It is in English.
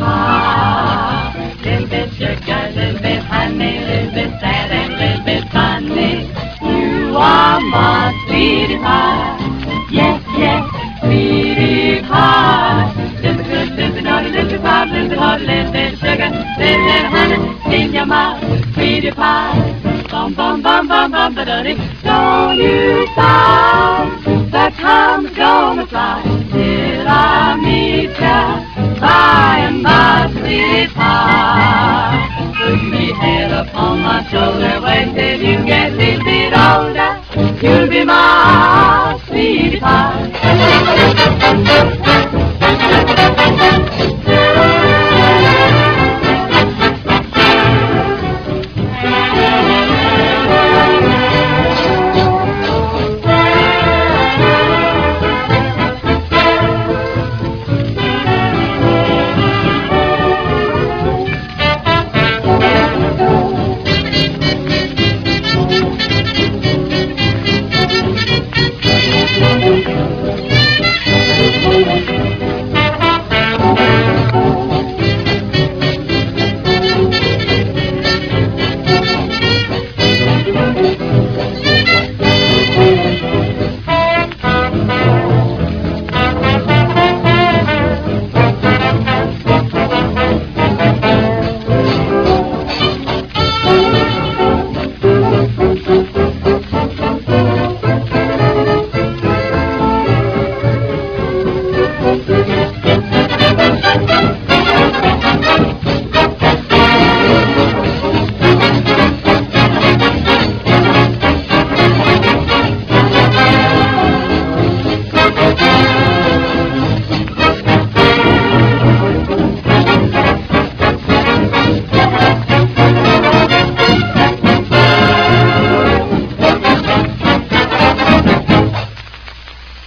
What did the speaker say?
pie. Little bit sugar, little bit honey, little bit sad and little bit funny. You are my sweetie pie. Yes, yes, sweetie pie. Little bit good, little bit naughty, little bit proud, little bit hard, little bit sugar, little bit honey in your mouth, sweetie pie. Bum bum bum bum bum ba da dee. Don't you sigh, the time's gonna fly. Till I meet ya by and by, sweetie pie. Put me head upon my shoulder, wait till you get me.